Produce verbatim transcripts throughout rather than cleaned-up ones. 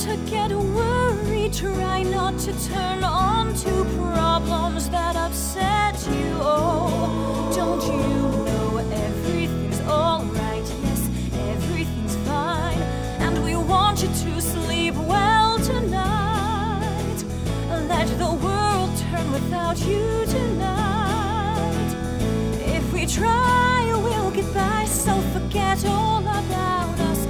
to get worried, try not to turn on to problems that upset you. Oh, don't you know everything's alright? Yes, everything's fine, and we want you to sleep well tonight. Let the world turn without you tonight. If we try, we'll get by, so forget all about us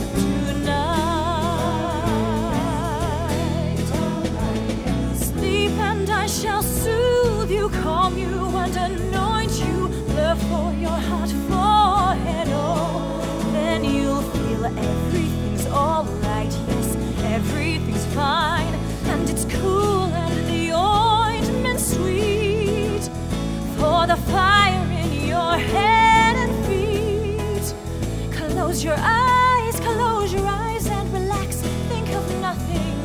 tonight. Sleep and I shall soothe you, calm you and anoint you, blur for your heart forehead. Oh, then you'll feel everything's alright. Yes, everything's fine, and it's cool and the ointment's sweet for the fire in your head and feet. Close your eyes, close your eyes and relax. Think of nothing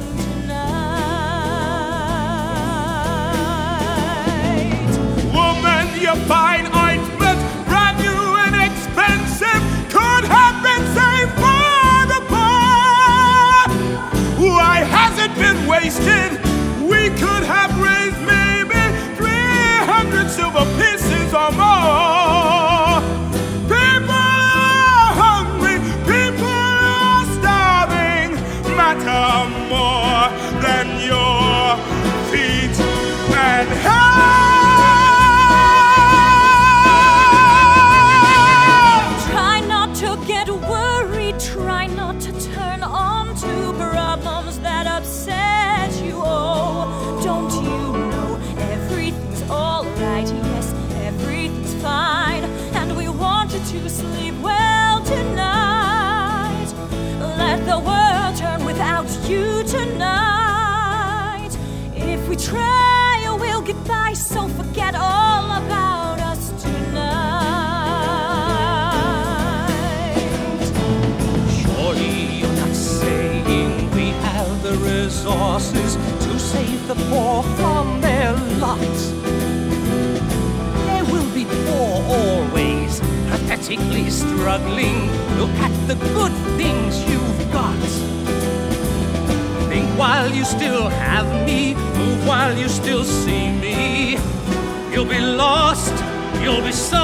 tonight. Woman, your fine ointment, brand new and expensive, could have been saved for the poor. Why has it been wasted? We could have raised maybe three hundred silver pieces or more. People are hungry, people are starving, matter more than your feet and hands. Try not to get worried, try not to turn on to problems that upset you. Oh, don't you know everything's alright? Yes, everything's fine, and we want you to sleep well tonight. Let the world turn without you tonight. If we try, we'll get by, so forget all about us tonight. Surely you're not saying we have the resources to save the poor from their lot. There will be poor always, pathetically struggling. Look at the good things you've got. Think while you still have me, move while you still see me. You'll be lost, you'll be so